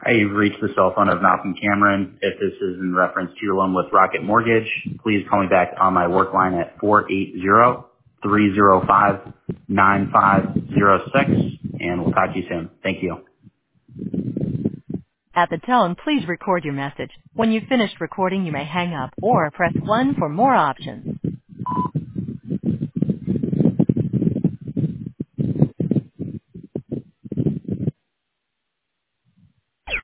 Hi, you've reached the cell phone of Malcolm Cameron. If this is in reference to your loan with Rocket Mortgage, please call me back on my work line at 480-305-9506, and we'll talk to you soon. Thank you. At the tone, please record your message. When you've finished recording, you may hang up or press 1 for more options.